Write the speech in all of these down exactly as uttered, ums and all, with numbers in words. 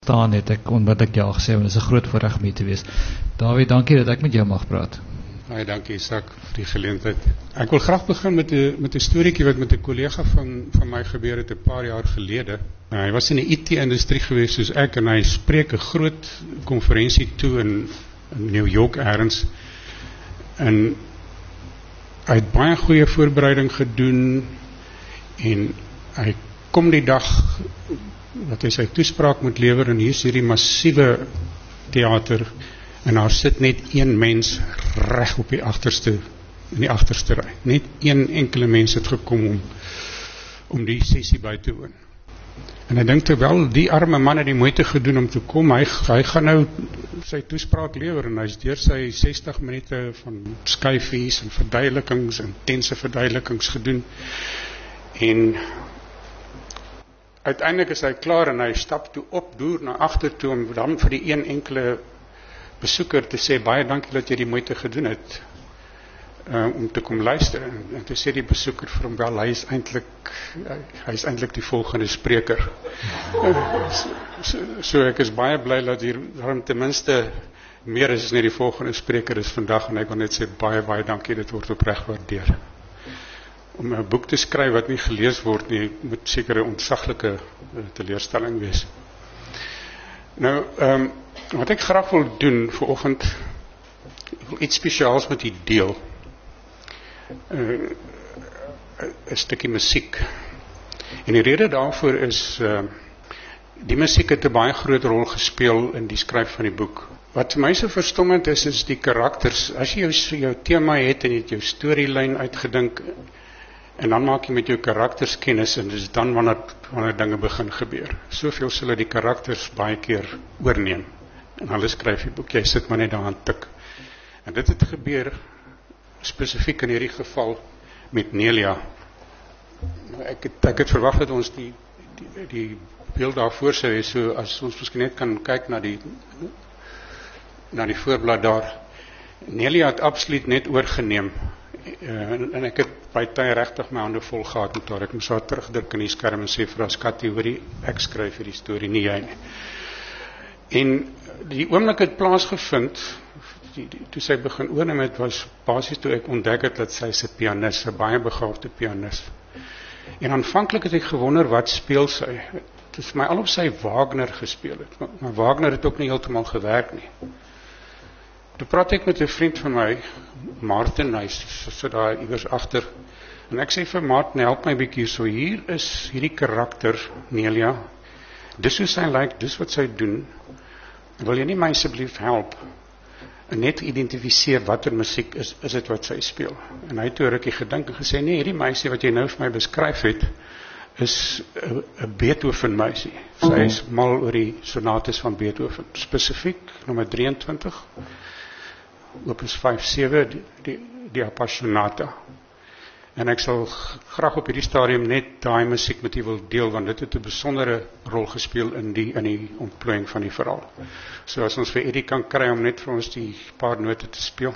staan het ek onmiddellik ja gesê, want dit is 'n groot voorreg om hier te wees. Dawie, dankie dat ek met jou mag praat. Baie dankie Isak vir die geleentheid. Ek wil graag begin met 'n met 'n storieetjie wat met 'n kollega van van my gebeur het 'n paar jaar gelede. Uh, hy was in die I T-industrie gewees soos ek en hy spreek 'n groot konferensie toe in, in New York ergens. En hy het baie goeie voorbereiding gedoen en hy kom die dag wat hy sy toespraak moet lewer en hier is hierdie massiewe theater en daar sit net een mens reg op die agterste in die agterste ry. Net een enkele mens het gekom om om die sessie by te woon. En hy dink terwyl die arme man het die moeite gedoen om te kom, hy hy gaan nou sy toespraak lewer en hy's deur sy sestig minute van skyfies en verduidelikings en intense verduidelikings gedoen. En uiteindelik is hy klaar en hy stap toe op deur na agter toe om dan vir die een enkele besoeker te sê baie dankie dat jy die moeite gedoen het uh, om te kom luister. En, en toe sê die besoeker vir hom wel, hy is eintlik hy is eintlik die volgende spreker. uh, so, so, so ek is baie bly dat hier daarom ten minste meer is as net die volgende spreker is vandag en ek wil net sê baie baie dankie, dit word opreg gewaardeer. Om 'n boek te skryf wat nie gelees word nie, moet seker 'n ontsaglike teleurstelling wees. Nou, ehm um, wat ek graag wil doen vanoggend, ek wil iets spesiaals met u deel. Uh, 'n stukkie musiek. En die rede daarvoor is uh, die musiek het 'n baie groot rol gespeel in die skryf van die boek. Wat vir my so verstommend is, is die karakters. As jy jou, jou tema het en jy het jou storielyn uitgedink en dan maak jy met jou karakters kennis en dis dan wanneer wanneer dinge begin gebeur. Soveel sal die karakters baie keer oorneem. En hulle skryf die boek, jy sit maar net daar aan tik. En dit het gebeur spesifiek in hierdie geval met Nelia. Ek het ek het verwag dat ons die die, die beeld daarvoor sou hê, so as ons miskien net kan kyk na die na die voorblad daar. Nelia het absoluut net oorgeneem. Uh, en, en ek het by tye regtig my hande vol gehad met haar. Ek moes haar terugdruk in die skerm en sê vir haar skat, hoorie, ek skryf hierdie storie, nie jy nie. En die oomblik het plaasgevind, die, die, toe sy begin oorneem het, was basies toe ek ontdek het dat sy 'n pianis, 'n baie begaafde pianis. En aanvanklik het ek gewonder wat speel sy. Het is my al op sy Wagner gespeel het, maar, maar Wagner het ook nie heeltemal gewerk nie. Toe praat ek met 'n vriend van my, Martin, hy sit daar iewers agter, en ek sê vir Martin, help my bietjie, so hier is hierdie karakter, Nelia, dis hoe sy lyk, dis wat sy doen, wil jy nie my asseblief help, en net identifiseer wat er musiek is, is dit wat sy speel. En hy het toe rukkie gedink en gesê, nee, hierdie meisie wat jy nou vir my beskryf het, is 'n Beethoven meisie. Sy is mal oor die sonates van Beethoven, spesifiek nommer drieëntwintig, opus vyf sewe, die, die, die Appassionata. En ek sal graag op hierdie stadium net daai musiek met u wil deel, want dit het 'n besondere rol gespeel in die in die ontplooiing van die verhaal. So as ons vir Eddie kan kry om net vir ons die paar note te speel.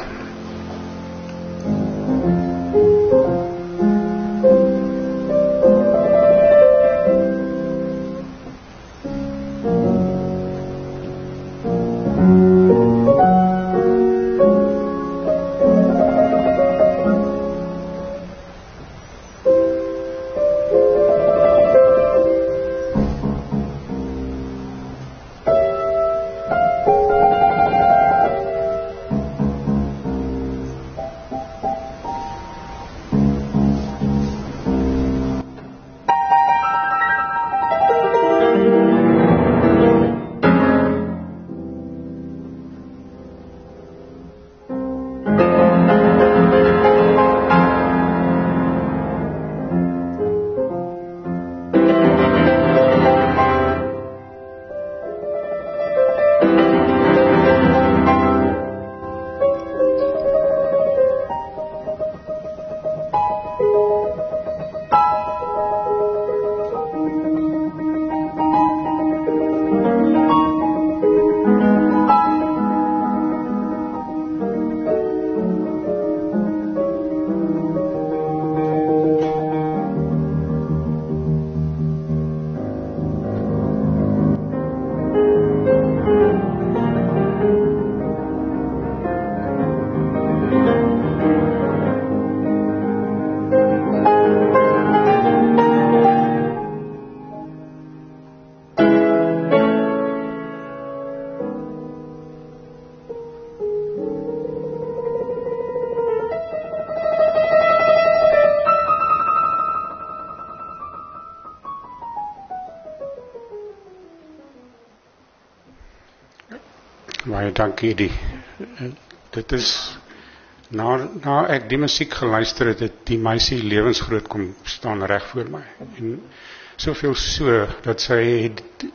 Baie dankie die. Dit is na na ek die musiek geluister het, het die meisie lewensgroot kom staan reg voor my. En soveel so dat sy die,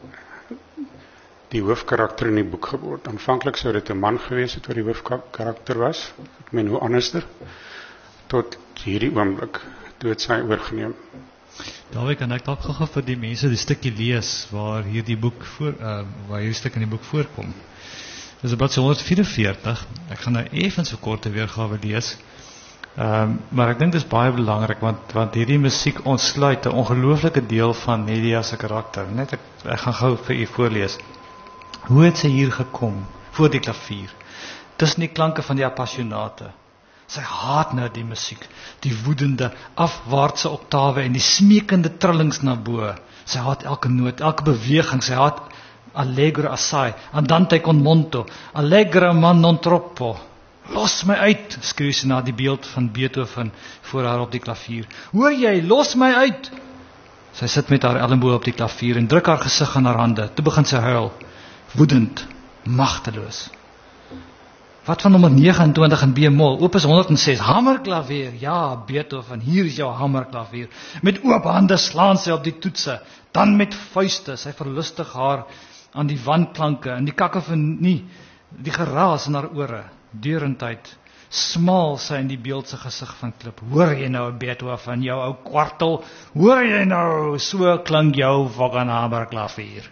die hoofkarakter in die boek geword. Aanvanklik sou dit 'n man gewees het wat die hoofkarakter was. Ek meen hoe anderster tot hierdie oomblik toe het sy oorgeneem. Dawie, kan ek dalk gou vir die mense die stukkie lees waar hierdie boek voor uh, waar hierdie stuk in die boek voorkom. Dis op bladsy honderd vyf-en-veertig. Ek gaan nou effens 'n korte weergawe lees. Um, maar ek dink dit is baie belangrik want want hierdie musiek ontsluit 'n ongelooflike deel van Nelia se karakter. Net ek, ek gaan gou vir u voorlees. Hoe het sy hier gekom voor die klavier? Tussen die klanke van die appassionate. Sy haat nou die musiek, die woedende, afwaartse oktawe en die smeekende trillings na bo. Sy haat elke noot, elke beweging, sy haat allegro assai, andante con monto, allegro man non troppo. Los my uit, skreeu sy na die beeld van Beethoven voor haar op die klavier. Hoor jy, los my uit! Sy sit met haar elmboog op die klavier en druk haar gesig aan haar hande. Toe begin sy huil, woedend, magteloos. Wat van nommer nege en twintig in B-mol, opus honderd en ses, hamerklavier, ja, Beethoven, hier is jou hamerklavier. Met oop hande slaan sy op die toetse, dan met vuiste, sy verlustig haar aan die wandklanke, en die kakofonie, die geraas in haar ore, deurentyd, smaal sy in die beeldse gesig van klip. Hoor jy nou, Beethoven, jou ou kwartel, hoor jy nou, so klink jou Vaughan-hamerklavier.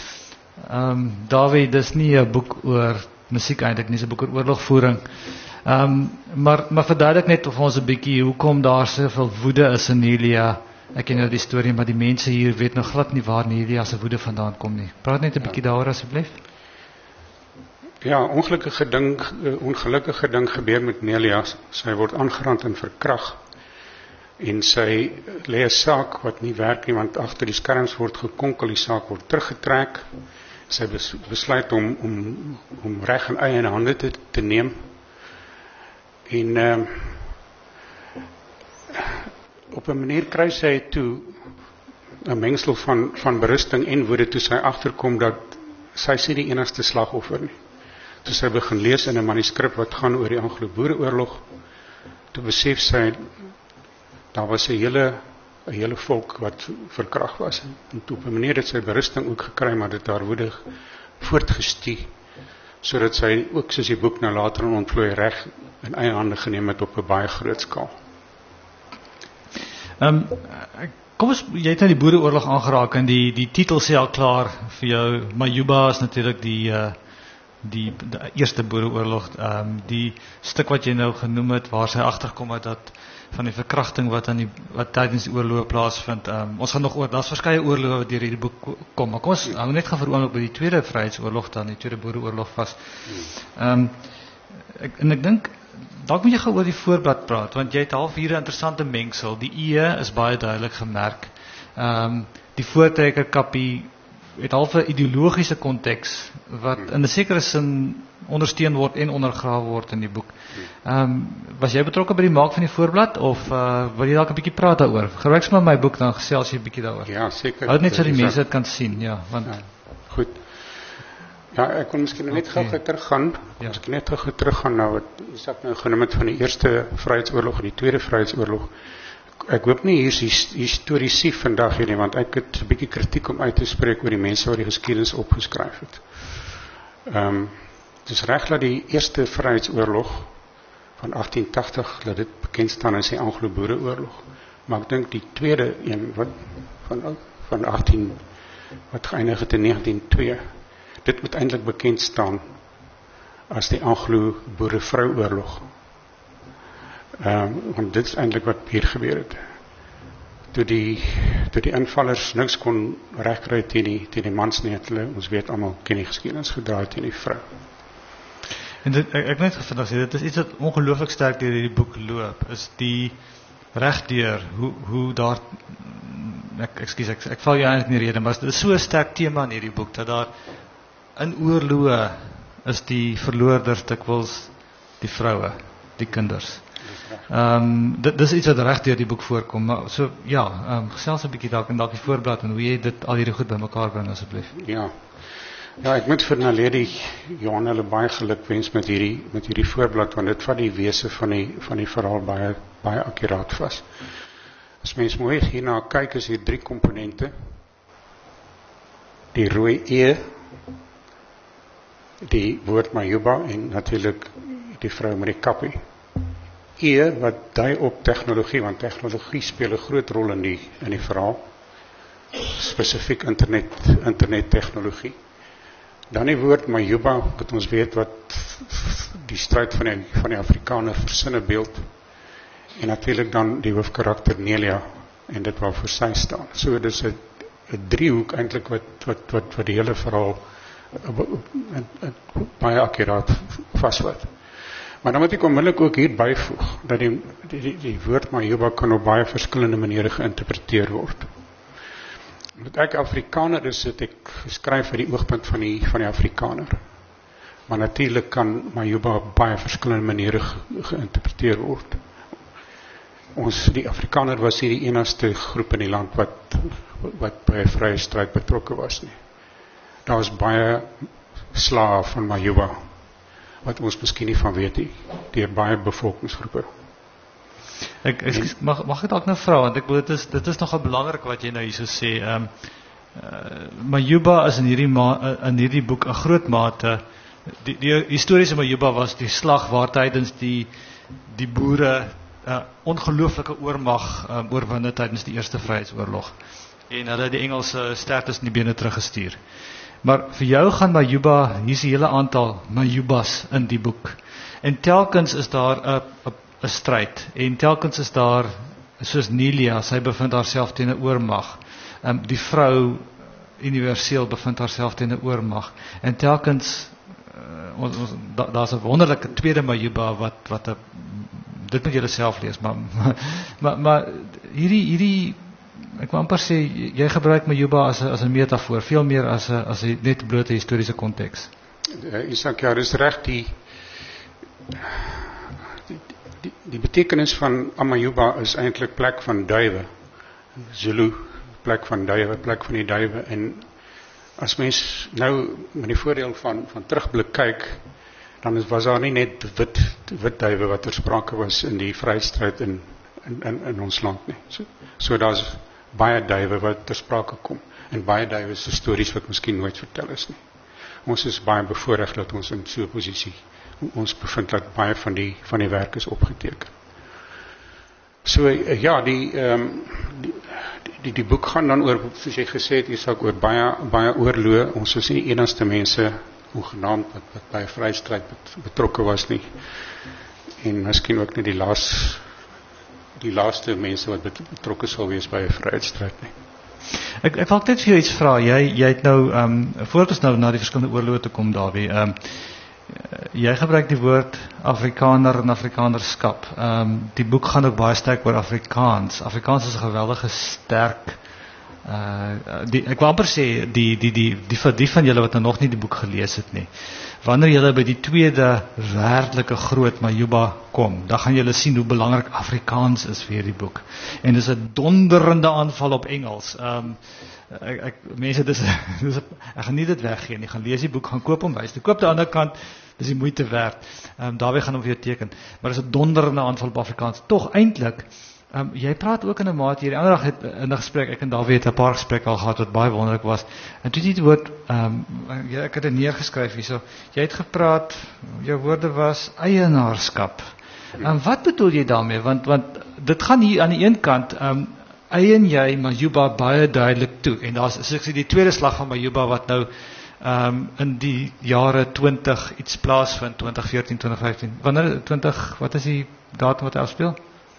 Um, Dawie, dis nie 'n boek oor musiek eintlik nie, 'n boek oor oorlogvoering. Um, maar, maar verduidelik net of ons 'n bietjie, hoekom daar soveel woede is in Nelia. Ek ken nou die storie, maar die mense hier weet nog glad nie waar Nelia se woede vandaan kom nie. Praat net 'n bietjie ja. daaroor asseblief. Ja, ongelukkige ding, ongelukkige ding gebeur met Nelia. Sy word aangerand en verkrag. En sy lê 'n saak wat nie werk nie, want agter die skerms word gekonkel, die saak word teruggetrek. Sy besluit om om om reg in eie hande te, te neem. En uh, op 'n manier kry sy toe 'n mengsel van van berusting en woede toe sy agterkom dat sy is nie die enigste slagoffer nie. Toe sy begin lees in 'n manuskrip wat gaan oor die Anglo-Boereoorlog, toe besef sy daar was 'n hele 'n hele volk wat verkragt was. En toe op 'n manier het sy berusting ook gekry, maar dit haar woede voortgestuur, sodat sy ook soos die boek nou later in ontplooi reg in eie hande geneem het op 'n baie groot skaal. Um, kom ons, jy het nou die Boereoorlog aangeraak en die die titel sê al klaar vir jou. Majuba is natuurlik die uh, die, die eerste Boereoorlog, um, die stuk wat jy nou genoem het waar sy agterkom het dat van die verkrachting wat aan die wat tydens die oorloë plaasvind. Um, ons gaan nog oor, daar's verskeie oorloë wat deur hierdie boek kom. Maar kom ons hou net gaan vir oomblik by die tweede Vryheidsoorlog dan, die tweede Boereoorlog vas. Um, ek, en ek dink dalk moet jy gou oor die voorblad praat, want jy het half hier 'n interessante mengsel. Die E is baie duidelik gemerk. Um, die voortrekkerkappie het half 'n ideologiese konteks wat in 'n sekere sin ondersteun word en ondergrawe word in die boek. Um, was jy betrokke by die maak van die voorblad of uh, wil jy dalk 'n bietjie praat daaroor? Gebruik sommer my boek dan gesels jy 'n bietjie daaroor. Ja, seker. Hou net so die mense dit kan sien, ja, want ja, goed. Ja, ek kon miskien net okay. gou teruggaan. Ja. Miskien net gou teruggaan na wat Isak nou genoem het van die eerste Vryheidsoorlog en die tweede Vryheidsoorlog. Ek hoop nie hier is historiese vandag hier nie, want ek het 'n bietjie kritiek om uit te spreek oor die mense wat die geskiedenis opgeskryf het. Ehm um, dis reg dat die eerste Vryheidsoorlog van agtien tagtig dat dit bekend staan as die Anglo-Boereoorlog, maar ek dink die tweede een wat van van agttien wat geëindig het in negentien o twee, dit moet eintlik bekend staan as die Anglo-Boere-Vrouoorlog. Ehm um, want dit is eintlik wat hier gebeur het. Toe die toe die invallers niks kon regkry teen die teen die mans nie, het hulle, ons weet almal, ken die geskiedenis gedraai teen die vrou. En dit, ek, ek net gevind, dit is iets wat ongelooflik sterk deur hierdie boek loop, is die regdeur hoe hoe daar ek ekskuus ek, ek val jou eintlik nie rede, maar dit is so 'n sterk tema in hierdie boek dat daar in oorloë is die verloorders dikwels die vroue, die kinders. Ehm um, dit dis iets wat reg deur die boek voorkom, maar so ja, ehm um, gesels 'n bietjie dalk en dalk die voorblad en hoe jy dit al hierdie goed bymekaar bring asseblief. Ja. Ja, ek moet vir Naledi Johan hulle baie geluk wens met hierdie met hierdie voorblad, want dit vat die wese van die van die verhaal baie baie akkuraat vas. As mens mooi hierna kyk, is hier drie komponente. Die rooi E, die woord Majuba en natuurlik die vrou met die kappie. E wat dui op tegnologie, want tegnologie speel 'n groot rol in die in die verhaal. Spesifiek internet internet tegnologie. Dan die woord Majuba, wat ons weet wat die stryd van die van die Afrikaner versinne beeld. En natuurlik dan die hoofkarakter Nelia en dit waarvoor sy staan. So dis 'n 'n driehoek eintlik wat wat wat wat die hele verhaal baie akkuraat vasvat. Maar dan moet ek onmiddellik ook hier byvoeg dat die die die, die woord Majuba kan op baie verskillende maniere geïnterpreteer word. Omdat ek Afrikaner is, het ek geskryf uit die oogpunt van die van die Afrikaner. Maar natuurlik kan Majuba op baie verskillende maniere ge, geïnterpreteer word. Ons die Afrikaner was hier die enigste groep in die land wat wat by 'n vrye stryd betrokke was nie. Daar was baie slae van Majuba wat ons miskien nie van weet nie, deur baie bevolkingsgroepe. Ek, ek mag mag ek dalk nou vra, want ek bedoel dit is dit is nogal belangrik wat jy nou hierso sê. Ehm um, uh, Majuba is in hierdie ma, in hierdie boek 'n groot mate die die historiese Majuba was die slag waar tydens die die boere uh, ongelooflike oormag um, oorwin het tydens die Eerste Vryheidsoorlog. En hulle die Engelse sterktes in die bene teruggestuur. Maar vir jou gaan Majuba, hier's 'n hele aantal Majubas in die boek. En telkens is daar 'n 'n 'n stryd en telkens is daar soos Nelia, sy bevind haarself teen 'n oormag. Um, die vrou universeel bevind haarself teen 'n oormag. En telkens uh, ons, ons da, daar's 'n wonderlike tweede Majuba wat wat 'n dit moet julle self lees, maar maar maar hierdie hierdie ek wil amper sê jy gebruik Majuba as 'n as 'n metafoor, veel meer as 'n as 'n net blote historiese konteks. Uh, Isak, ja, dis reg die Die, die, die betekenis van Amajuba is eintlik plek van duiwe. Zulu, plek van duiwe, plek van die duiwe. En as mens nou met die voordeel van, van terugblik kyk, dan is, was daar nie net wit, wit duiwe wat ter sprake was in die vryheidsstryd in, in, in, in ons land nie. So, so daar's baie duiwe wat ter sprake kom. En baie duiwe se stories wat miskien nooit vertel is nie. Ons is baie bevoorreg dat ons in so 'n posisie ons bevind dat baie van die van die werk is opgeteken. So ja, die ehm um, die, die die boek gaan dan oor, soos jy gesê het, is ook oor baie baie oorloë. Ons is nie die enigste mense hoegenaamd wat wat by 'n vryheidsstryd betrokke was nie. En miskien ook nie die laas die laaste mense wat betrokke sal wees by 'n vryheidsstryd nie. Ek ek wil net vir jou iets vra. Jy jy het nou ehm um, voordat ons nou na die verskillende oorloë toe kom daarby, ehm um, jy gebruik die woord Afrikaner en Afrikanerskap. Ehm um, die boek gaan ook baie sterk oor Afrikaans. Afrikaans is 'n geweldige sterk uh die ek wil amper sê die die die die vir die van julle wat nou nog nie die boek gelees het nie. Wanneer julle by die tweede werklike groot Majuba kom, dan gaan julle sien hoe belangrik Afrikaans is vir hierdie boek. En dis 'n donderende aanval op Engels. Ehm um, Ek, ek mense dis, dis ek gaan nie dit weggee nie. Gaan lees die boek, gaan koop hom, wys. Jy koop aan die ander kant, dis die moeite werd. Ehm um, daarby gaan hom vir jou teken. Maar dis 'n donderende aanval op Afrikaans. Tog eintlik, ehm um, jy praat ook in 'n mate hier. Die ander dag het in 'n gesprek, ek en Dawie het 'n paar gesprekke al gehad wat baie wonderlik was. En toe het jy die woord ehm um, ek het dit neergeskryf hierso. Jy het gepraat, jou woorde was eienaarskap. Ehm um, wat bedoel jy daarmee? Want want dit gaan hier aan die een kant ehm um, eien jy Majuba baie duidelik toe. En daar's soos ek sê die tweede slag van Majuba wat nou ehm um, in die jare twintig iets plaasvind, twintig veertien, twintig vyftien. Wanneer twintig, wat is die datum wat afspeel?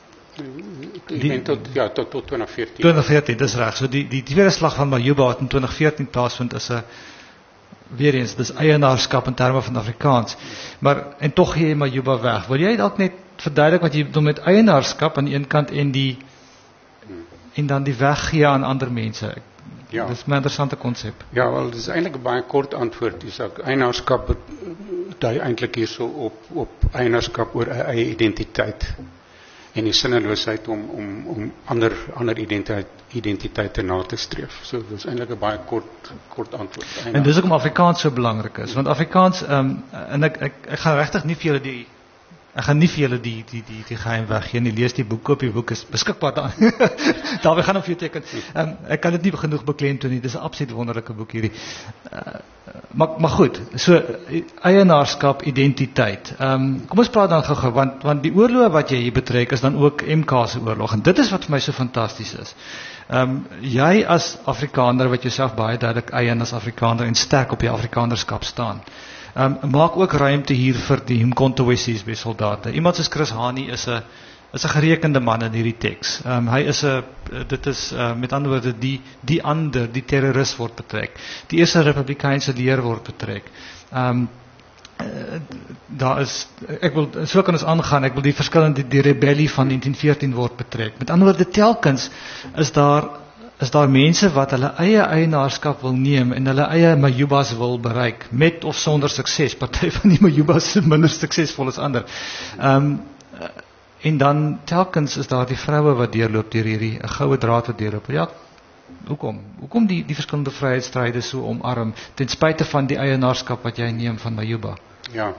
Die tot ja tot tot twintig veertien. twintig veertien, dis reg. So die die tweede slag van Majuba wat in twintig veertien plaasvind is 'n weer eens dis eienaarskap in terme van Afrikaans. Maar en tog gee jy Majuba weg. Wil jy dalk net verduidelik wat jy bedoel met eienaarskap aan die een kant en die en dan die weggee aan ander mense? Ja. Dis 'n interessante konsep. Ja, wel, dis eintlik 'n baie kort antwoord. Dis ook eienaarskap dui eintlik hierso op op eienaarskap oor 'n eie identiteit. en die sinneloosheid om om om ander ander identiteit identiteite na te streef. So dit is eintlik 'n baie kort kort antwoord. En dis hoekom Afrikaans so belangrik is, want Afrikaans um, en ek ek ek gaan regtig nie vir julle die Ek gaan nie vir julle die die die die geheim weggee nie. Lees die boek, koop die boek, is beskikbaar daar. Daarby gaan op vir jou teken. Um, ek kan dit nie genoeg beklemtoon nie. Dis 'n absoluut wonderlike boek hierdie. Uh, maar maar goed, so eienaarskap, identiteit. Ehm um, kom ons praat dan gou-gou want want die oorloë wat jy hier betrek is dan ook M K se oorlog en dit is wat vir my so fantasties is. Ehm um, jy as Afrikaner wat jouself baie duidelik eien as Afrikaner en sterk op die Afrikanerskap staan. Um, maak ook ruimte hier vir die Umkhonto we Sizwe soldate. Iemand soos Chris Hani is 'n is 'n gerekende man in hierdie teks. Um, hy is 'n dit is uh, met ander woorde die die ander, die terroris word betrek. Die eerste Republikeinse leer word betrek. Um, uh, daar is ek wil so kan ons aangaan. Ek wil die verskillende die rebellie van negentien veertien word betrek. Met ander woorde telkens is daar is daar mense wat hulle eie eienaarskap wil neem en hulle eie Mayubas wil bereik, met of sonder sukses. Party van die Mayubas is minder suksesvol as ander. Um, en dan telkens is daar die vroue wat deurloop deur hierdie 'n goue draad wat deurloop. Ja, hoekom? Hoekom die die verskillende vryheidsstryde so omarm ten spyte van die eienaarskap wat jy neem van Mayuba? Ja.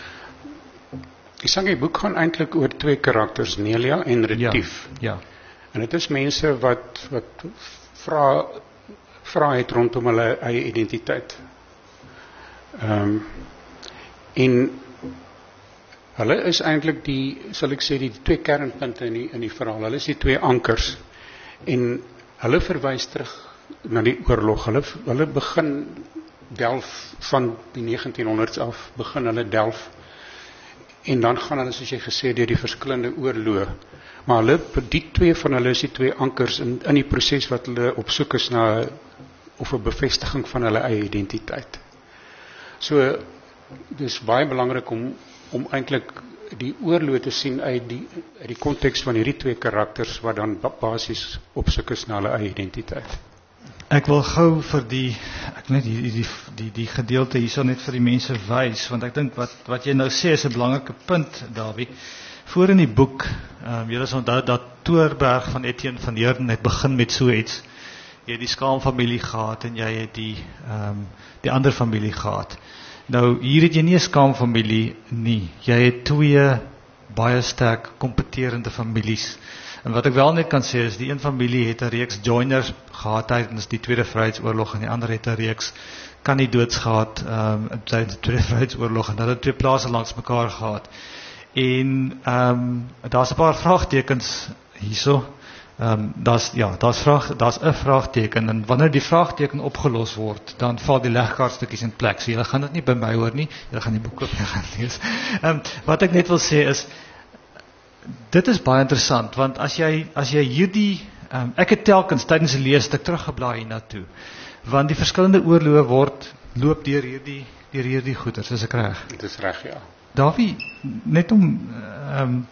Die Sangay boek gaan eintlik oor twee karakters, Nelia en Retief. Ja. Ja. En dit is mense wat wat vra vra het rondom hulle eie identiteit. Ehm um, en hulle is eintlik die, sal ek sê, die twee kernpunte in die in die verhaal. Hulle is die twee ankers en hulle verwys terug na die oorlog. Hulle hulle begin delf van die negentien honderd's af, begin hulle delf. En dan gaan hulle, soos jy gesê, deur die verskillende oorloë. Maar hulle, die twee van hulle is die twee ankers in, in die proses wat hulle op soek is na of 'n bevestiging van hulle eie identiteit. So, dis baie belangrik om om eintlik die oorloë te sien uit die uit die konteks van hierdie twee karakters wat dan basies op soek is na hulle eie identiteit. Ek wil gou vir die ek net die die die die gedeelte hierso net vir die mense wys, want ek dink wat wat jy nou sê is 'n belangrike punt, Dawie. Voor in die boek, um, julle sal onthou dat Toorberg van Etienne van Heerden het begin met so iets. Jy het die Skaam familie gehad en jy het die um, die ander familie gehad. Nou hier het jy nie 'n Skaam familie nie. Jy het twee baie sterk kompeterende families. En wat ek wel net kan sê is die een familie het 'n reeks joiners gehad tydens die Tweede Vryheidsoorlog en die ander het 'n reeks kandidaats gehad um, tydens die Tweede Vryheidsoorlog en hulle het twee plase langs mekaar gehad. En um, daar's 'n paar vraagtekens hierso. Um, daar's ja, daar's vraag, daar's 'n vraagteken en wanneer die vraagteken opgelos word, dan val die legkaartstukkies in plek. So julle gaan dit nie by my hoor nie. Julle gaan die boek ook nie gaan lees. Um, wat ek net wil sê is dit is baie interessant want as jy as jy hierdie um, ek het telkens tydens die lees ek teruggeblaai hiernatoe. Want die verskillende oorloë word loop deur hierdie deur hierdie goeters, is ek reg? Dit is reg, ja. Dawie, net om um,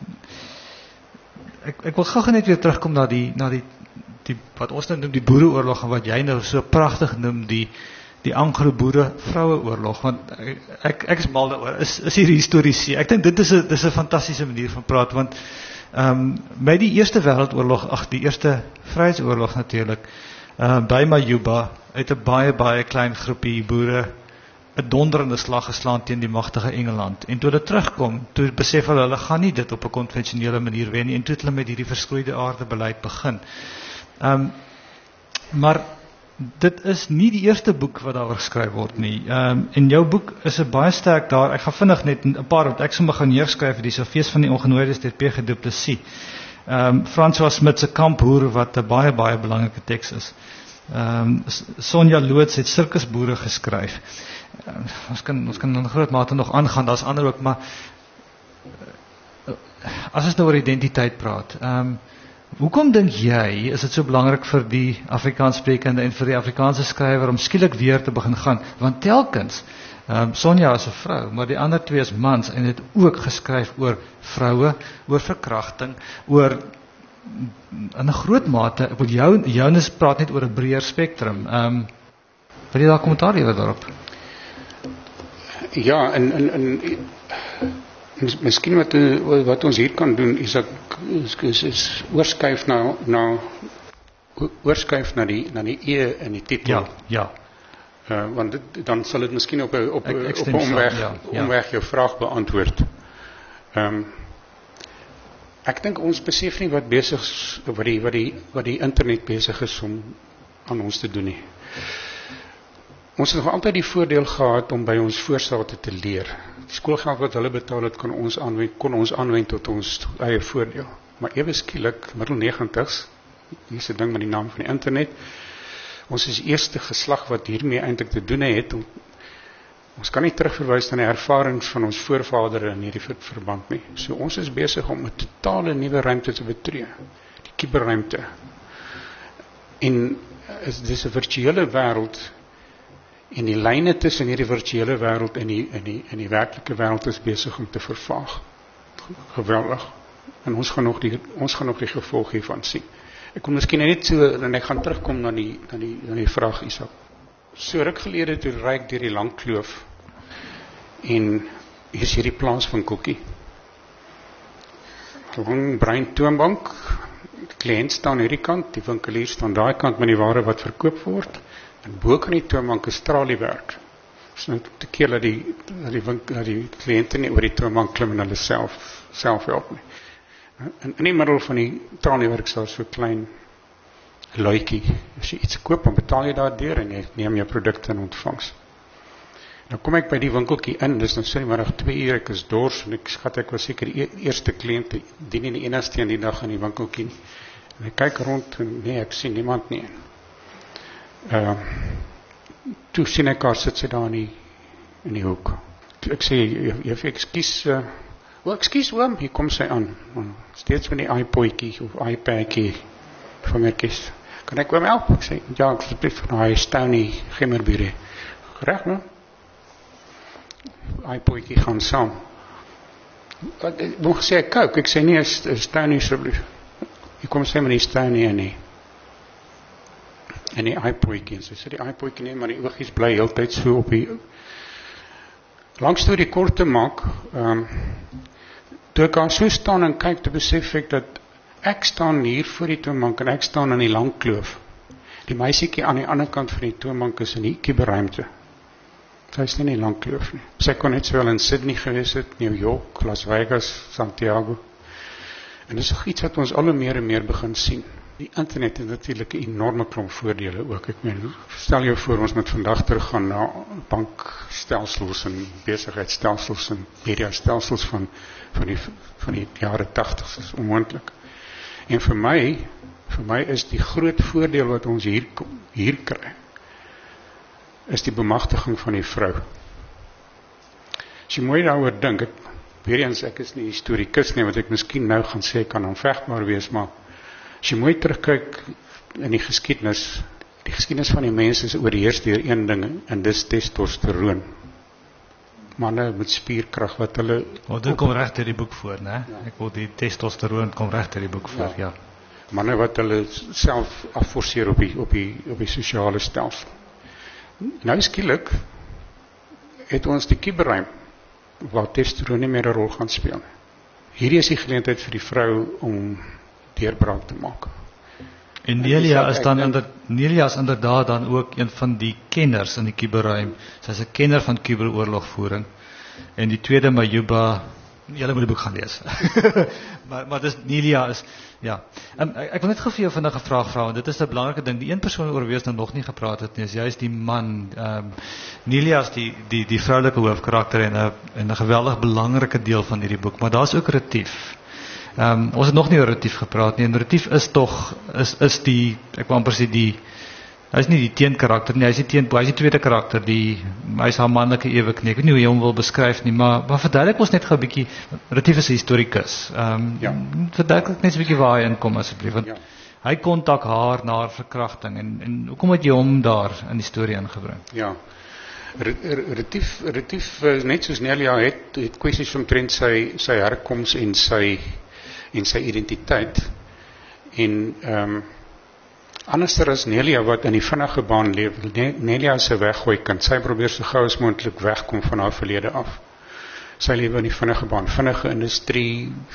ek ek wil gou net weer terugkom na die na die die wat ons nou noem die boereoorlog en wat jy nou so pragtig noem die die Anglo-Boere vroueoorlog, want ek ek is mal daaroor. Is is hierdie historiese. Ek dink dit is 'n dis 'n fantastiese manier van praat want ehm um, by die Eerste Wêreldoorlog, ag die Eerste Vryheidsoorlog natuurlik, ehm uh, by Mayuba uit 'n baie baie klein groepie boere 'n donderende slag geslaan teen die magtige Engeland. En toe hulle terugkom, toe besef hulle hulle gaan nie dit op 'n konvensionele manier wen nie en toe het hulle met hierdie verskroeide aarde beleid begin. Ehm um, maar dit is nie die eerste boek wat daaroor geskryf word nie. Ehm um, en jou boek is 'n baie sterk daar. Ek gaan vinnig net 'n paar wat ek sommer gaan neerskryf vir die so fees van die ongenooides deur P G Du Plessis. Ehm um, François Smit se Kamphoer wat 'n baie baie belangrike teks is. Ehm um, Sonja Loods het Sirkusboere geskryf. Uh, ons kan ons kan in groot mate nog aangaan. Daar's ander ook, maar uh, as ons nou oor identiteit praat, ehm um, hoekom dink jy is dit so belangrik vir die Afrikaanssprekende en vir die Afrikaanse skrywer om skielik weer te begin gaan? Want telkens, um, Sonja is 'n vrou, maar die ander twee is mans en het ook geskryf oor vroue, oor verkrachting, oor in 'n groot mate, ek wil jou Jonas praat net oor 'n breër spektrum. Ehm um, wil jy daar kommentaar lewer daarop? Ja, en en en miskien wat wat ons hier kan doen is ek is, is, is oorskuif na, na, oorskuif na die, na die E in die titel. Ja, ja. Uh, want dit, dan sal het miskien op 'n op, Ek- ek op stem 'n saam, omweg, ja, ja. omweg jou vraag beantwoord. Um, ek dink ons besef nie wat besig is, wat die, wat die, wat die internet besig is om aan ons te doen nie. Ons het nog altyd die voordeel gehad om by ons voorstate te leer. Die skoolgeld wat hulle betaal het, kon ons aanwend, kon ons aanwend tot ons eie voordeel. Maar ewe skielik, middel negentigs, hier is 'n ding met die naam van die internet, ons is die eerste geslag wat hiermee eintlik te doen het. Ons kan nie terugverwys na die ervarings van ons voorvadere in hierdie verband nie. So ons is besig om 'n totale nuwe ruimte te betree, die kuberruimte. En is dis 'n virtuele wêreld, en die lyne tussen hierdie virtuele wêreld en die in die in die werklike wêreld is besig om te vervaag. Geweldig. En ons gaan nog die ons gaan nog die gevolge hiervan sien. Ek kom miskien net so en ek gaan terugkom na die na die na die vraag Isak. So ruk gelede toe ry ek deur die lang kloof en hier is hierdie plaaswinkeltjie. Lang bruin toonbank. Die kliënt staan hierdie kant, die winkelier staan daai kant met die ware wat verkoop word. En bo kan die toonbank 'n straliewerk. Dis nou te keer dat die dat die wink, dat die kliënte nie oor die toonbank klim en hulle self self help nie. En in die middel van die traliewerk is daar so 'n klein luitjie. As jy iets koop, dan betaal jy daardeur en jy neem jou produkte in ontvangs. Nou kom ek by die winkeltjie in, dis nou sy middag twee uur, ek is dors en ek skat ek was seker die eerste kliënt, die nie die enigste in die dag in die winkeltjie nie. En ek kyk rond en nee, ek sien niemand nie. Uh, toe sien ek haar sit sy daar in die, in die hoek. Toe ek sê, jy ekskuus, uh, oh, ekskuus oom, hier kom sy aan. Steeds met die iPodjie of iPadjie vingertjies. Kan ek oom help? Ek sê, ja, ek asseblief van hy Stony Gemmerbury. Reg, no? iPodjie gaan saam. Ek wou gesê ek kook, ek sê nee, Stony asseblief. Hier kom sy met die Stony en die en die iPodjie. Sy sê die iPodjie nie, maar die oogies bly heeltyd so op die lang storie kort te maak. Um, toe ek aan so staan en kyk, te besef ek dat ek staan hier voor die toonbank en ek staan in die lang kloof. Die meisiekie aan die ander kant van die toonbank is in die kuberruimte. Sy is nie in die lang kloof nie. Sy kon net sowel in Sydney gewees het, New York, Las Vegas, Santiago. En dis ook iets wat ons al hoe meer en meer begin sien. Die internet het natuurlik 'n enorme klomp voordele ook. Ek meen, stel jou voor ons moet vandag teruggaan na bankstelsels en besigheidsstelsels en mediastelsels van van die van die jare tachtig, is onmoontlik. En vir my, vir my is die groot voordeel wat ons hier hier kry, is die bemagtiging van die vrou. As jy mooi daaroor dink, ek weer eens ek is nie historikus nie, wat ek miskien nou gaan sê kan onvegbaar wees, maar as jy mooi terugkyk in die geskiedenis, die geskiedenis van die mense is oorheers deur een ding, en dis testosteroon. Manne met spierkrag wat hulle... Oh, dit kom recht uit die boek voor, né? Ja. Ek wil die testosteroon kom recht uit die boek voor, ja. ja. Manne wat hulle self afforceer op die, op die, op die sosiale stelsel. Nou skielik het ons die kuberruim, waar testosteroon nie meer 'n rol gaan speel. Hierdie is die geleentheid vir die vrou om deurbraak te maak. En Nelia is dan inder, Nelia is inderdaad dan ook een van die kenners in die kuberruim. Sy is 'n kenner van kuberoorlogvoering. En die tweede Majuba, julle moet die boek gaan lees. maar maar dis Nelia is ja. Um, ek, ek wil net gou vir jou vinnig 'n vraag vra, want dit is 'n belangrike ding. Die een persoon oor wie ons nou nog nie gepraat het nie, is juist die man. Um, Nelia is die die die vroulike hoofkarakter en 'n en 'n geweldig belangrike deel van hierdie boek, maar daar's ook Retief. Um, ons het nog nie oor Retief gepraat nie, en Retief is tog, is, is die, ek wil amper sê die, hy is nie die teenkarakter nie, hy is die, teen, hy is die tweede karakter, die, hy is haar manlike eweknie, ek weet nie hoe jy hom wil beskryf nie, maar, maar verduidelik ons net gou 'n bietjie, Retief is 'n historikus, um, ja. verduidelik net 'n bietjie waar hy inkom asseblief, want ja. hy kontak haar na haar verkrachting, en, en hoekom het jy hom daar in die storie ingebring? Ja, Retief, Retief net soos Nelia het, het kwessies omtrent sy, sy herkoms en sy en sy identiteit, en um, anderster as Nelia wat in die vinnige baan leef, Nelia is 'n weggooi kind, sy probeer so gou as moontlik wegkom van haar verlede af. Sy leef in die vinnige baan, vinnige industrie,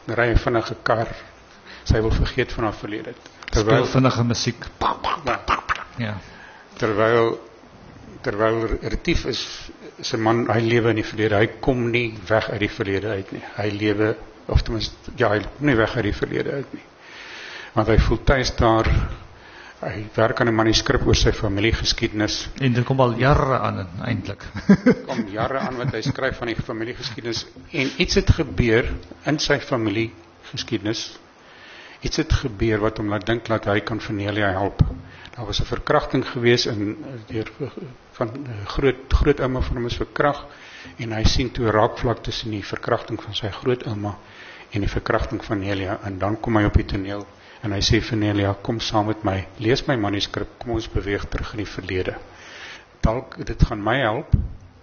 ry 'n vinnige kar. Sy wil vergeet van haar verlede. Speel vinnige musiek. Ja. Ja. Terwyl terwyl Retief is, is 'n man, hy lewe in die verlede. Hy kom nie weg uit die verlede uit nie. Hy lewe, of tenminste, ja, hy kom nie weg uit die verlede uit nie. Want hy voel tuis daar. Hy werk aan 'n manuskrip oor sy familiegeskiedenis. En dit kom al jare aan eintlik. Kom jare aan wat hy skryf van die familiegeskiedenis. En iets het gebeur in sy familiegeskiedenis. Iets het gebeur wat hom laat dink dat hy kan Vernelia help. Daar was 'n verkrachting gewees in deur van groot grootouma van hom is verkragt en hy sien toe 'n raakvlak tussen die verkrachting van sy grootouma en die verkrachting van Nelia en dan kom hy op die toneel en hy sê vir Nelia, kom saam met my, lees my manuskrip, kom ons beweeg terug in die verlede. Dalk dit gaan my help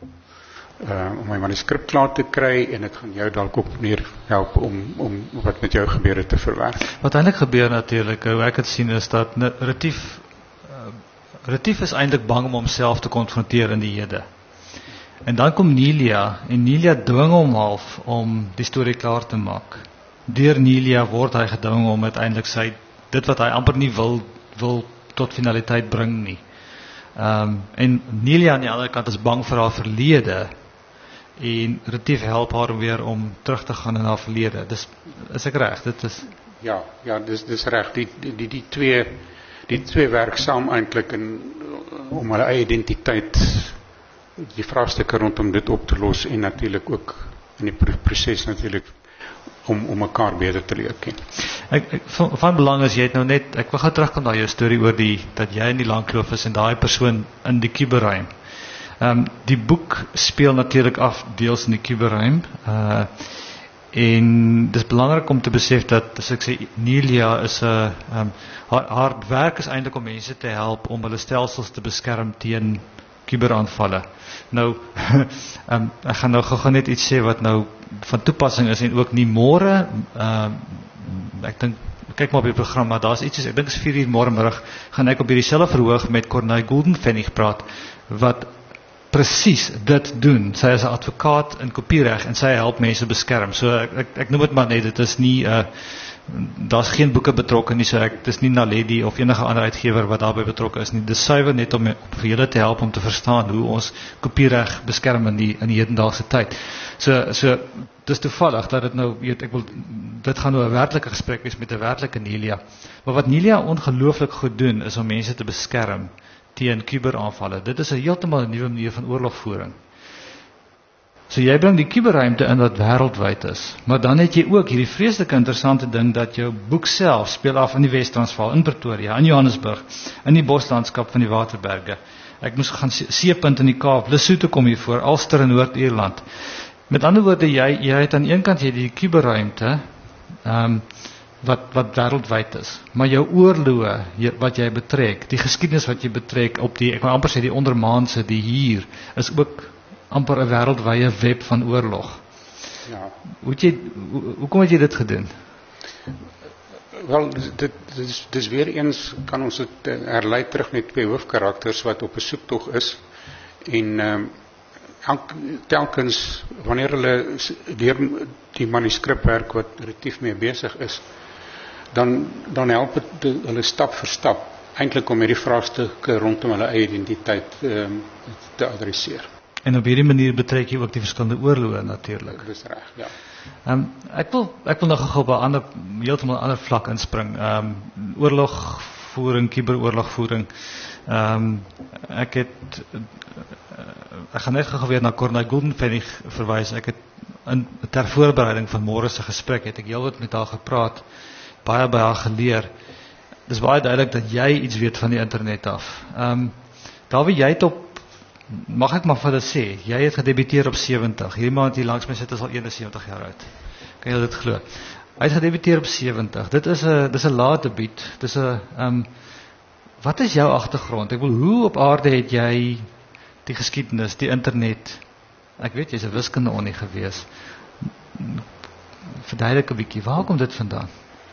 uh, om my manuskrip klaar te kry en dit gaan jou dalk ook meer help om om wat met jou gebeur het te verwerk. Wat eintlik gebeur natuurlik, hoe ek dit sien is dat Retief Retief is eintlik bang om homself te konfronteer in die hede. En dan kom Nelia en Nelia dwing hom half om die storie klaar te maak. Deur Nelia word hy gedwing om uiteindelik sy dit wat hy amper nie wil wil tot finaliteit bring nie. Ehm um, en Nelia aan die ander kant is bang vir haar verlede en Retief help haar weer om terug te gaan in haar verlede. Dis is ek reg? Dit is ja, ja, dis dis reg. Die die die, die twee Die twee werk saam eintlik in om hulle eie identiteit, die vraagstukke rondom dit op te los en natuurlik ook in die proses natuurlik om om mekaar beter te leer ken. Ek, ek van, van belang is jy het nou net, ek wil gou terugkom na jou storie oor die dat jy in die Langkloof is en daai persoon in die kuberruim. Ehm um, die boek speel natuurlik af deels in die kuberruim. Uh En dis belangrik om te besef dat as ek sê Nelia is 'n um, haar, haar werk is eintlik om mense te help om hulle stelsels te beskerm teen kuberaanvalle. Nou um, ek gaan nou gou net iets sê wat nou van toepassing is en ook nie môre um, ek dink kyk maar op die program, maar daar's iets, ek dink is vier uur môre middag gaan ek op hierdie selfe verhoog met Corneille Goldenvennig praat wat presies dit doen. Sy is 'n advokaat in kopiereg en sy help mense beskerm. So ek ek, ek noem dit maar net, dit is nie uh daar's geen boeke betrokke nie, so ek dis nie Naledi of enige ander uitgewer wat daarbey betrokke is nie. Dis suiwer net om vir julle te help om te verstaan hoe ons kopiereg beskerm in die in die hedendaagse tyd. So so dis toevallig dat dit nou weet ek wil dit gaan nou 'n werklike gesprek wees met 'n werklike Nelia. Maar wat Nelia ongelooflik goed doen is om mense te beskerm teen kuberaanvalle. Dit is 'n heeltemal 'n nuwe manier van oorlogvoering. So jy bring die kuberruimte in wat wêreldwyd is, maar dan het jy ook hierdie vreeslike interessante ding dat jou boek self speel af in die Wes-Transvaal, in Pretoria, in Johannesburg, in die boslandskap van die Waterberge. Ek moes gaan Seepunt in die Kaap, Lesotho kom hier voor, Ulster in Noord-Ierland. Met ander woorde, jy jy het aan een kant jy die kuberruimte, ehm um, wat wat wêreldwyd is, maar jou oorloë wat jy betrek, die geskiedenis wat jy betrek op die ek wil amper sê die ondermaanse, die hier is ook amper 'n wêreldwye web van oorlog. Ja. Hoe het jy hoe, hoe kom jy dit gedoen? Wel dit dis dis weer eens kan ons dit herlei terug met twee hoofkarakters wat op 'n soektog is en ehm um, telkens wanneer hulle deur die manuskripwerk wat Retief mee besig is, dan dan help dit hulle stap vir stap eintlik om hierdie vraagstukke rondom hulle eie identiteit um, te adresseer. En op hierdie manier betrek jy ook die verskillende oorloë natuurlik. Dis reg, ja. Ehm um, ek wil ek wil nog gou op 'n ander heeltemal 'n ander vlak inspring. Ehm um, oorlogvoering, kuberoorlogvoering. Ehm um, ek het uh, ek gaan net gou weer na Corneille Goldenvennig verwys. Ek het in ter voorbereiding van môre se gesprek het ek heelwat met haar gepraat, baie by haar geleer. Dis baie duidelik dat jy iets weet van die internet af. Ehm um, Dawie, jy het op mag ek maar vir hulle sê, jy het gedebuteer op sewentig. Hierdie man hier langs my sit is al eenensewentig jaar oud. Kan jy dit glo? Hy het gedebuteer op sewentig. Dit is 'n dis 'n laat debuut. Dis 'n ehm um, wat is jou agtergrond? Ek wil hoe op aarde het jy die geskiedenis, die internet? Ek weet jy's 'n wiskunde onnie gewees. Verduidelik 'n bietjie, waar kom dit vandaan?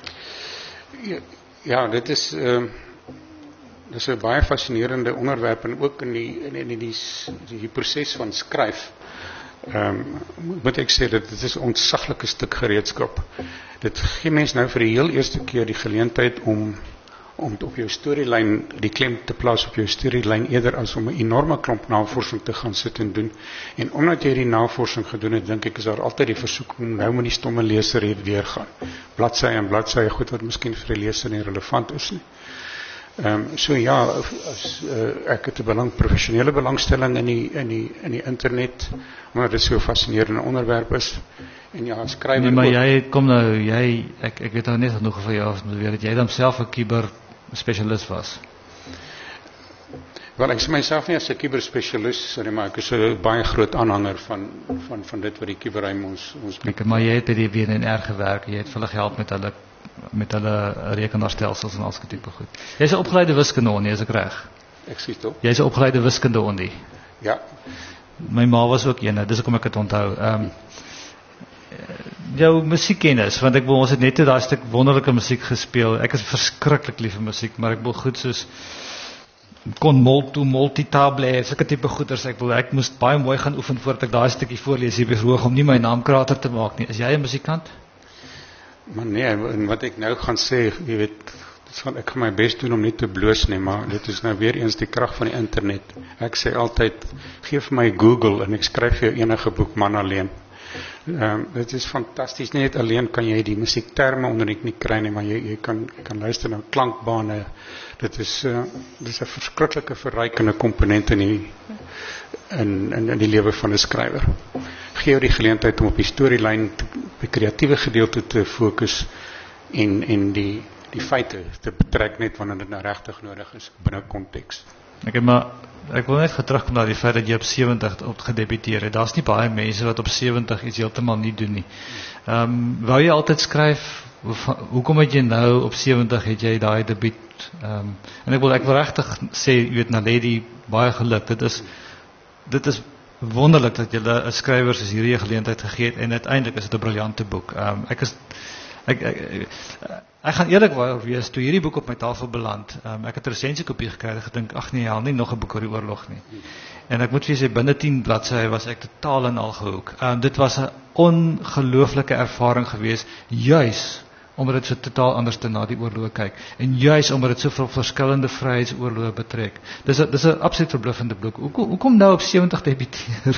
Ja, ja dit is ehm uh, dis 'n baie fascinerende onderwerp en ook in die in, in die die die proses van skryf ehm um, moet ek sê dat dit is 'n ontsaglike stuk gereedskap. Dit gee mens nou vir die heel eerste keer die geleentheid om om op jou storielyn die klem te plaas op jou storielyn eerder as om 'n enorme klomp navorsing te gaan sit en doen. En omdat jy die navorsing gedoen het, dink ek is daar altyd die versoeking nou met die stomme leser hier weer gaan. Bladsy en bladsy goed wat miskien vir die leser nie relevant is nie. Ehm um, so ja, as uh, ek het 'n belang professionele belangstelling in die in die in die internet, omdat dit so 'n fascinerende onderwerp is. En ja, skrywer nee, maar jy kom nou jy ek ek weet nou net genoeg van jou om te weet dat jy dan self 'n kiber spesialist was. Wel, ek sê myself nie as 'n kiberspesialist, sorry, maar ek is 'n baie groot aanhanger van van van dit wat die kiberruim ons ons Ek maar jy het by die W N R gewerk, jy het vir hulle gehelp met hulle met hulle rekenaarstelsels en al sulke tipe goed. Jy's 'n opgeleide wiskunde, nee, is ek reg? Ek sê tog. Jy's 'n opgeleide wiskunde ondie. Ja. My ma was ook eene, dis hoekom ek dit onthou. Ehm um, jou musiekkennis, want ek wil ons het net daai stuk wonderlike musiek gespeel. Ek is verskriklik lief vir musiek, maar ek wil goed soos kon molto multitable, sulke tipe goeders. Ek wil ek moes baie mooi gaan oefen voordat ek daai stukkie voorlees hier behoog om nie my naam krater te maak nie. Is jy 'n musikant? Maar nee, en wat ek nou gaan sê, jy weet, sal ek gaan my bes doen om nie te bloos nie, maar dit is nou weer eens die krag van die internet. Ek sê altyd, gee vir my Google en ek skryf vir jou enige boek, man alleen. Um, dit is fantasties, net alleen kan jy die musiekterme onder die knie kry nie, maar jy, jy, kan, jy kan luister na klankbane. Dit is, uh, dit is 'n verskriklike verrykende komponent in die, in, in, in die lewe van 'n skrywer. Gee jou die geleentheid om op die storielyn, die kreatiewe gedeelte te fokus en, en die, die feite te betrek net wanneer dit nou regtig nodig is, binne konteks. Ek, maar, ek wil net terugkom na die feit dat jy op sewentig op gedebuteer het. Daar's nie baie mense wat op sewentig iets heeltemal nie doen nie. Ehm um, wou jy altyd skryf? Hoe, hoekom het jy nou op sewentig het jy daai debuut? Ehm um, en ek wil ek wil regtig sê, jy weet, Naledi, baie geluk. Dit is dit is wonderlik dat jy 'n skrywer soos hierdie geleentheid gegee het en uiteindelik is dit 'n briljante boek. Ehm um, ek is Ek, ek, ek, ek gaan eerlik wees, toe hierdie boek op my tafel beland, um, ek het 'n resensiekopie gekry en gedink, ag nee, haal nie nog 'n boek oor die oorlog nie. En ek moet vir julle sê, binne tien bladsye was ek totaal en al gehoek. Um, dit was 'n ongelooflike ervaring geweest, juis omdat dit so totaal anders te na die oorlog kyk en juis omdat dit soveel verskillende vryheidsoorloë betrek. Dis 'n dis 'n absoluut verbluffende boek. Hoekom hoekom nou op sewentig debuteer?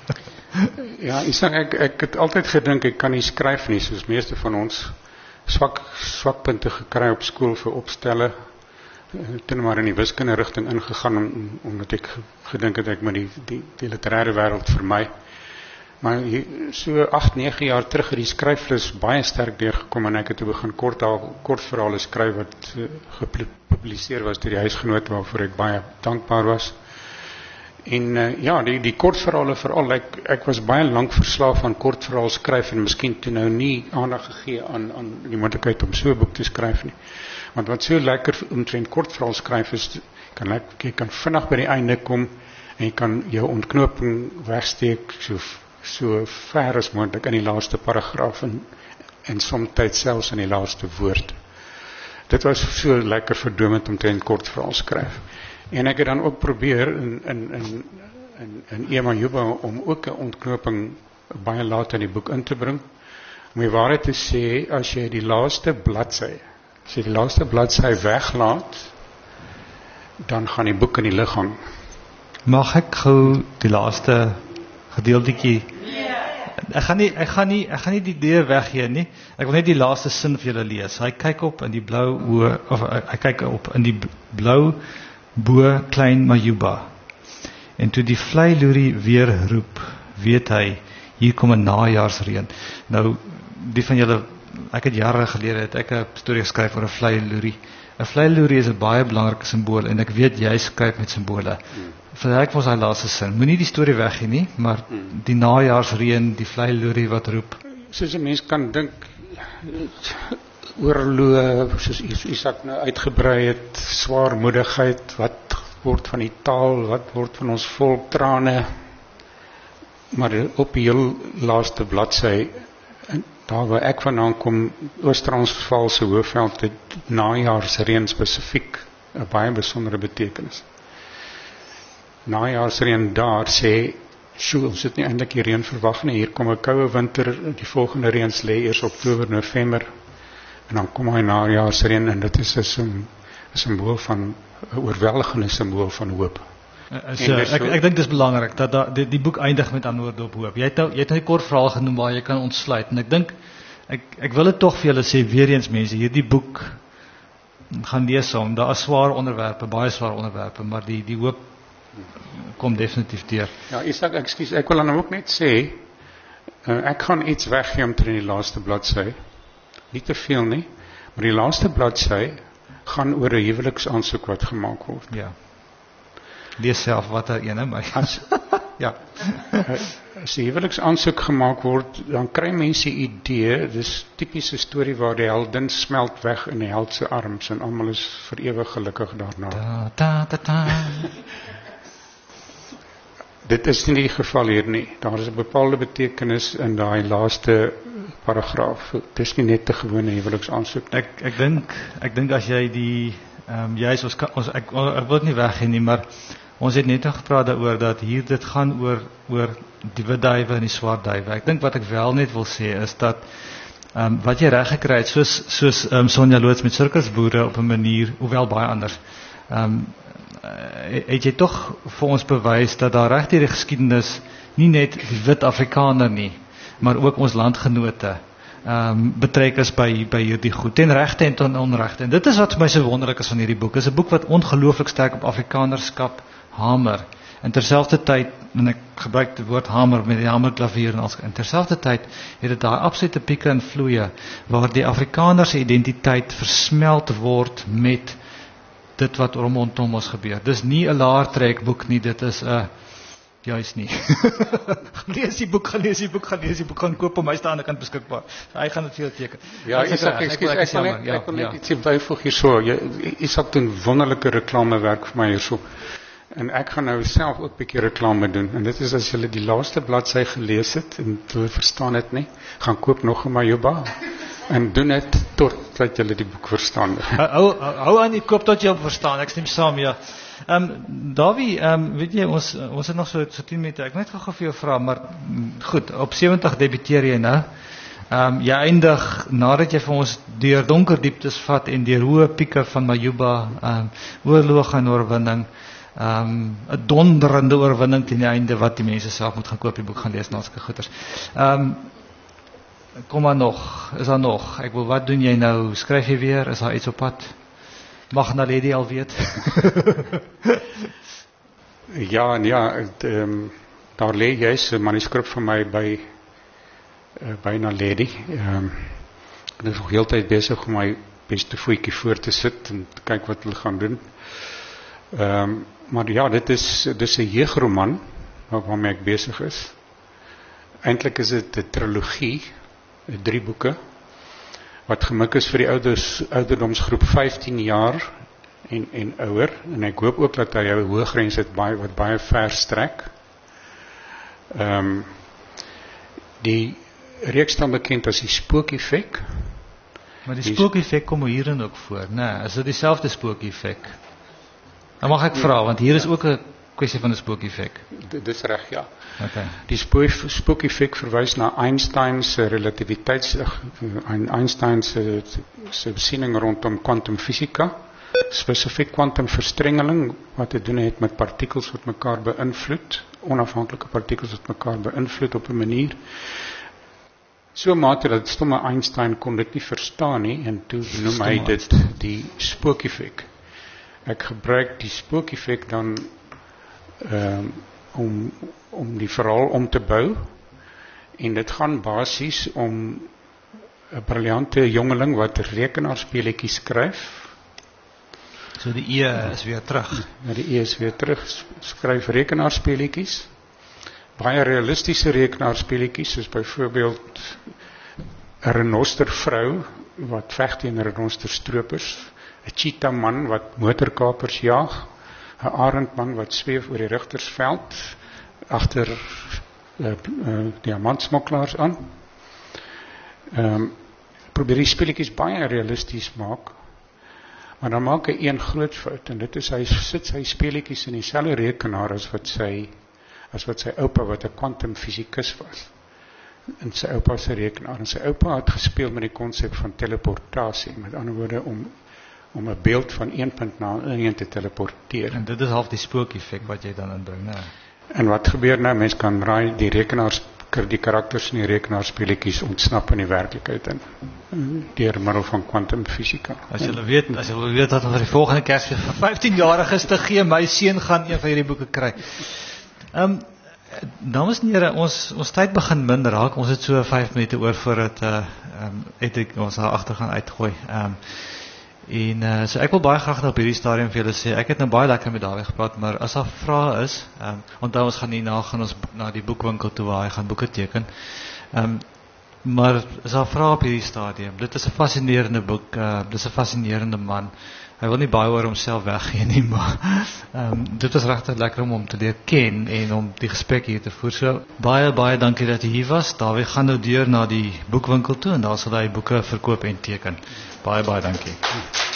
Ja, Isak, ek ek het altyd gedink ek kan nie skryf nie, soos meeste van ons. Swak swakpunte gekry op skool vir opstelle. Toe maar in die wiskunde rigting ingegaan om, omdat ek gedink het ek met die die, die literaire wêreld vermy. Maar so agt, nege jaar terug het die skryflus baie sterk deurgekom en ek het toe begin kort kortverhale skryf wat uh, gepubliseer was deur die huisgenoot waarvoor ek baie dankbaar was. En uh, ja, die, die kortverhale veral, ek, ek was baie lank verslaaf aan kortverhaal skryf en miskien toe nou nie aandag gegee aan, aan die moontlikheid om so 'n boek te skryf nie. Want wat so lekker omtrent kortverhaal skryf is, kan, jy kan vinnig by die einde kom en jy kan jou ontknoping wegsteek so, so ver as moontlik in die laaste paragraaf en, en soms selfs in die laaste woord. Dit was so lekker verdomend omtrent kortverhaal skryf. En ek het dan ook probeer in, in, in, in, in Ema Juba om ook 'n ontknoping baie laat in die boek in te bring. Om die waarheid te sê, as jy die laaste bladsy, as jy die laaste bladsy weglaat, dan gaan die boek in die lug hang. Mag ek gou die laaste gedeeltjie? Ek gaan nie ek gaan nie ek gaan nie die deur weggee nie. Ek wil net die laaste sin vir julle lees. Hy kyk op in die blou oë of hy kyk op in die blou bo klein Majuba. En toe die vleiloerie weer roep, weet hy, hier kom 'n najaarsreën. Nou, die van julle, ek het jare gelede het ek 'n storie geskryf oor 'n vleiloerie. 'n Vleiloerie is 'n baie belangrike simbool en ek weet jy skryf met simbole. Hmm. Verryk ons daai laaste sin. Moenie die storie weggee nie, maar hmm. die najaarsreën, die vleiloerie wat roep. Soos 'n mens kan dink, oorloë, soos Isak nou uitgebrei het, swaarmoedigheid, wat word van die taal, wat word van ons volk, trane, maar op die heel laaste bladsy, daar waar ek vandaan kom, Oos-Transvaal se Hoëveld, het najaarsreën spesifiek 'n baie besondere betekenis. Najaarsreën daar sê, Sjoe, ons het nie eintlik die reën verwag nie. Hier kom 'n koue winter, die volgende reëns lê eers Oktober, November en dan kom hy najaarsreën en dit is 'n 'n simbool van 'n oorweldigende simbool van hoop. Is, uh, ek ek dink dis belangrik dat da, die, die boek eindig met antwoorde op hoop. Jy het nou jy het nou 'n kort verhaal genoem waar jy kan ontsluit en ek dink ek ek wil dit tog vir julle sê weer eens mense, hierdie boek gaan lees om. Daar is swaar onderwerpe, baie swaar onderwerpe, maar die die hoop kom definitief deur. Ja, Isak, ekskuus, ek wil dan ook net sê uh, ek gaan iets weggee om teen die laaste bladsy. Nie te veel nie, maar die laaste bladsy gaan oor 'n huweliksaansoek wat gemaak word. Ja. Lees self wat daar ene, maar as ja. As die huweliksaansoek gemaak word, dan kry mense 'n idee, dis tipiese storie waar die heldin smelt weg in die held se arms en almal is vir ewig gelukkig daarna. Ta ta ta ta. Dit is nie die geval hier nie. Daar is 'n bepaalde betekenis in daai laaste paragraaf. Dit is nie net 'n gewone huweliksaansoek. Ek ek dink ek dink as jy die ehm um, jy is ons, ons ek, ek wil dit nie weggee nie, maar ons het net nog gepraat daaroor dat hier dit gaan oor oor die wit duiwe en die swart duiwe. Ek dink wat ek wel net wil sê is dat ehm um, wat jy reg gekry het soos soos ehm um, Sonja Loots met sirkusboere op 'n manier, hoewel baie anders. Ehm um, het jy tog vir ons bewys dat daar reg deur die geskiedenis nie net die wit Afrikaner nie, maar ook ons landgenote ehm um, betrek is by by hierdie goed ten regte en ten onregte. En dit is wat vir my so wonderlik is van hierdie boek. Dit is 'n boek wat ongelooflik sterk op Afrikanerskap hamer. En terselfdertyd, en ek gebruik die woord hamer met die hamerklavier en als en terselfdertyd het dit daai absolute pieke en vloeie waar die Afrikaner se identiteit versmelt word met dit wat rondom ons gebeur. Dis nie 'n laar trek boek nie, dit is 'n uh, juist nie. lees die boek, gaan lees die boek, gaan lees die boek, gaan koop hom, hy staan aan die kant beskikbaar. Hy gaan dit vir jou teken. Ja, Isak, ekskuus, ek wil net ek wil net ietsie byvoeg hierso. Isak doen wonderlike reklamewerk vir my hierso. En ek gaan nou self ook 'n bietjie reklame doen. En dit is as julle die laaste bladsy gelees het en julle verstaan dit nie, gaan koop nog 'n Majuba. En doen dit totdat julle die boek verstaan. Hou hou aan die koop tot jy hom verstaan. Ek stem saam, ja. Ehm um, Davie, ehm um, weet jy ons ons het nog so so tien minute. Ek net gou vir jou vra, maar goed, op sewentig debuteer jy nou. Ehm um, jy eindig nadat jy vir ons deur donker dieptes vat en deur hoë pieke van Majuba, ehm um, oorlog en oorwinning. Ehm um, 'n donderende oorwinning teen die einde wat die mense self moet gaan koop die boek gaan lees na sulke goeters. Ehm um, kom maar nog, is daar nog? Ek wil wat doen jy nou? Skryf jy weer? Is daar iets op pad? Mag na Lady al weet. ja, en ja, het, um, daar lê juist 'n manuskrip van my by uh, by na Lady. Ehm um, ek is nog heeltyd besig om my beste voetjie voor te sit en te kyk wat hulle gaan doen. Ehm um, maar ja, dit is dis 'n jeugroman waarmee ek besig is. Eintlik is dit 'n trilogie, drie boeke wat gemik is vir die ouders ouderdomsgroep vyftien jaar en en ouer en ek hoop ook dat hy 'n hoë grens het baie wat baie ver strek. Ehm um, die reeks staan bekend as die spook-effek. Maar die spook-effek kom hierin ook voor, né? Nee, is dit dieselfde spook-effek? Dan mag ek vra want hier is ook 'n kwessie van 'n spook-effek. Dis reg, ja. Okay. Die spook-effek verwys na Einstein se relativiteits Einstein se se besiening rondom kwantumfisika, spesifiek kwantumverstrengeling wat te doen het met partikels wat mekaar beïnvloed, onafhanklike partikels wat mekaar beïnvloed op 'n manier so mate dat stomme Einstein kon dit nie verstaan nie en toe noem hy dit die spook-effek. Ek gebruik die spook-effek dan um, om om die verhaal om te bou en dit gaan basies om 'n briljante jongeling wat rekenaarspeletjies skryf. So die E is weer terug. Ja, die E is weer terug, skryf rekenaarspeletjies. Baie realistiese rekenaarspeletjies soos byvoorbeeld 'n renostervrou wat veg teen renosterstropers, 'n cheetah man wat motorkapers jag, 'n arendman wat zweef oor die rigtersveld agter uh, uh, diamantsmokkelaars aan. Ehm um, probeer die speletjies baie realisties maak. Maar dan maak hy een groot fout en dit is hy sit sy speletjies in dieselfde rekenaar as wat sy as wat sy oupa wat 'n kwantumfisikus was. En sy oupa se rekenaar en sy oupa het gespeel met die konsep van teleportasie, met ander woorde om om 'n beeld van een punt na 'n een te teleporteer. En dit is half die spook-effek wat jy dan inbring, né? En wat gebeur nou? Mens kan raai die rekenaars, die karakters in die rekenaarspeletjies ontsnap in die werklikheid in deur middel van kwantumfisika. As jy weet, as jy weet dat ons vir die volgende Kersfees vir vyftien-jariges te gee, my seun gaan een van hierdie boeke kry. Ehm um, dames en here, ons ons tyd begin min raak. Ons het so vyf minute oor voordat uh um, het ek ons daar agter gaan uitgooi. Ehm um, En uh, so ek wil baie graag nou op hierdie stadium vir julle sê, ek het nou baie lekker met Dawie gepraat, maar as daar vrae is, um, onthou ons gaan hierna gaan ons na die boekwinkel toe waar hy gaan boeke teken. Um, maar as daar vrae op hierdie stadium, dit is 'n fascinerende boek, uh, dit is 'n fascinerende man. Hy wil nie baie oor homself weggee nie, maar um, dit was regtig lekker om hom te leer ken en om die gesprek hier te voer. So baie baie dankie dat jy hier was. Dawie gaan nou deur na die boekwinkel toe en daar sal hy boeke verkoop en teken. Baie baie dankie.